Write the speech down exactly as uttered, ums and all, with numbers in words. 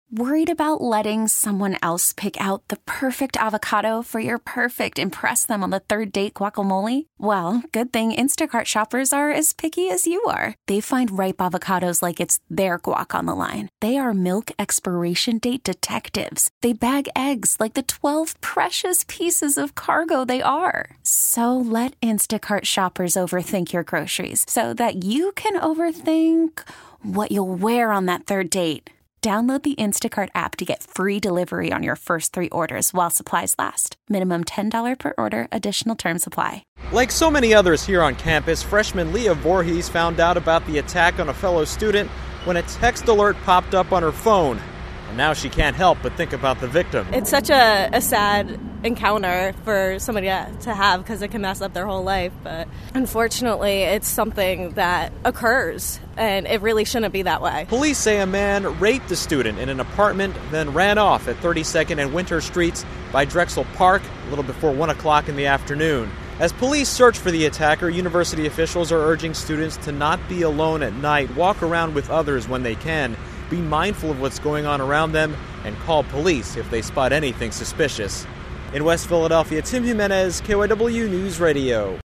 Worried about letting someone else pick out the perfect avocado for your perfect impress them on the third date guacamole? Well, good thing Instacart shoppers are as picky as you are. They find ripe avocados like it's their guac on the line. They are milk expiration date detectives. They bag eggs like the twelve precious pieces of cargo they are. So let Instacart shoppers overthink your groceries so that you can overthink what you'll wear on that third date. Download the Instacart app to get free delivery on your first three orders while supplies last. Minimum ten dollars per order. Additional terms apply. Like so many others here on campus, freshman Leah Voorhees found out about the attack on a fellow student when a text alert popped up on her phone. And now she can't help but think about the victim. It's such a, a sad encounter for somebody to, to have because it can mess up their whole life. But unfortunately, it's something that occurs, and it really shouldn't be that way. Police say a man raped a student in an apartment, then ran off at thirty-second and Winter Streets by Drexel Park a little before one o'clock in the afternoon. As police search for the attacker, university officials are urging students to not be alone at night, walk around with others when they can, be mindful of what's going on around them, and call police if they spot anything suspicious. In West Philadelphia, Tim Jimenez, K Y W News Radio.